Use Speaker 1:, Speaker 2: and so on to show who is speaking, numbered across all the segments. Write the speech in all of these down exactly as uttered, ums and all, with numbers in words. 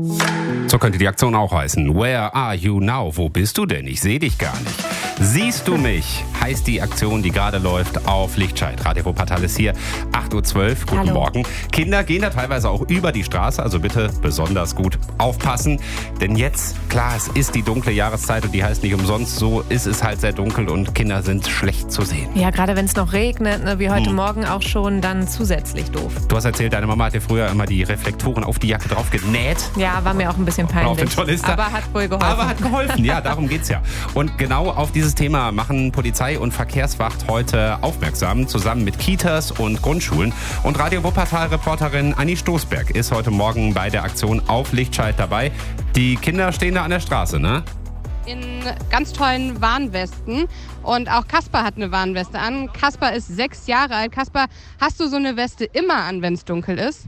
Speaker 1: So könnte die Aktion auch heißen. Where are you now? Wo bist du denn? Ich sehe dich gar nicht. Siehst du mich? Heißt die Aktion, die gerade läuft auf Lichtscheid. Radio Wuppertal ist hier, acht Uhr zwölf. Guten
Speaker 2: Hallo.
Speaker 1: Morgen. Kinder gehen da teilweise auch über die Straße, also bitte besonders gut aufpassen. Denn jetzt, klar, es ist die dunkle Jahreszeit und die heißt nicht umsonst so, ist es halt sehr dunkel und Kinder sind schlecht zu sehen.
Speaker 2: Ja, gerade wenn es noch regnet, ne, wie heute
Speaker 1: Hm.
Speaker 2: Morgen auch schon, dann zusätzlich doof.
Speaker 1: Du hast erzählt, deine Mama hat dir früher immer die Reflektoren auf die Jacke drauf genäht.
Speaker 2: Ja, war mir auch ein bisschen
Speaker 1: Auf den
Speaker 2: peinlich.
Speaker 1: Tornister.
Speaker 2: Aber hat wohl geholfen.
Speaker 1: Aber hat geholfen, ja, darum geht's ja. Und genau auf dieses Thema machen Polizei und Verkehrswacht heute aufmerksam, zusammen mit Kitas und Grundschulen. Und Radio Wuppertal-Reporterin Anni Stoßberg ist heute Morgen bei der Aktion auf Lichtscheid dabei. Die Kinder stehen da an der Straße, ne?
Speaker 3: In ganz tollen Warnwesten. Und auch Kasper hat eine Warnweste an. Kasper ist sechs Jahre alt. Kasper, hast du so eine Weste immer an, wenn es dunkel ist?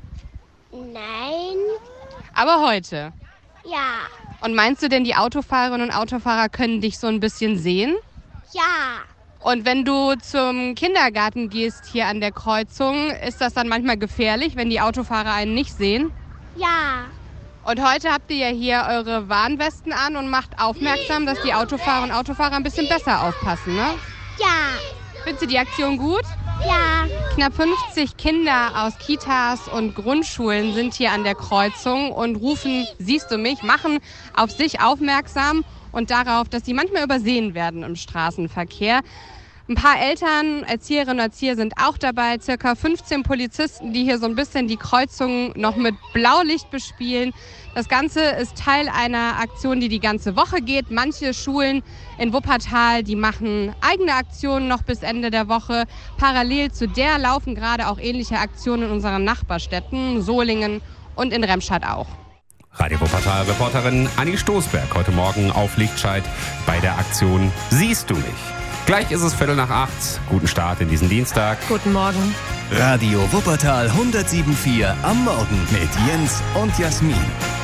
Speaker 4: Nein.
Speaker 3: Aber heute.
Speaker 4: Ja.
Speaker 3: Und meinst du denn, die Autofahrerinnen und Autofahrer können dich so ein bisschen sehen?
Speaker 4: Ja.
Speaker 3: Und wenn du zum Kindergarten gehst hier an der Kreuzung, ist das dann manchmal gefährlich, wenn die Autofahrer einen nicht sehen?
Speaker 4: Ja.
Speaker 3: Und heute habt ihr ja hier eure Warnwesten an und macht aufmerksam, dass die Autofahrerinnen und Autofahrer ein bisschen besser aufpassen, ne?
Speaker 4: Ja.
Speaker 3: Findest du die Aktion gut?
Speaker 4: Ja.
Speaker 3: Knapp fünfzig Kinder aus Kitas und Grundschulen sind hier an der Kreuzung und rufen, siehst du mich, machen auf sich aufmerksam und darauf, dass sie manchmal übersehen werden im Straßenverkehr. Ein paar Eltern, Erzieherinnen und Erzieher sind auch dabei, circa fünfzehn Polizisten, die hier so ein bisschen die Kreuzung noch mit Blaulicht bespielen. Das Ganze ist Teil einer Aktion, die die ganze Woche geht. Manche Schulen in Wuppertal, die machen eigene Aktionen noch bis Ende der Woche. Parallel zu der laufen gerade auch ähnliche Aktionen in unseren Nachbarstädten, Solingen und in Remscheid auch.
Speaker 1: Radio Wuppertal-Reporterin Anni Stoßberg heute Morgen auf Lichtscheid bei der Aktion Siehst du mich? Gleich ist es Viertel nach acht. Guten Start in diesen Dienstag.
Speaker 2: Guten Morgen.
Speaker 5: Radio Wuppertal hundertsieben Komma vier am Morgen mit Jens und Jasmin.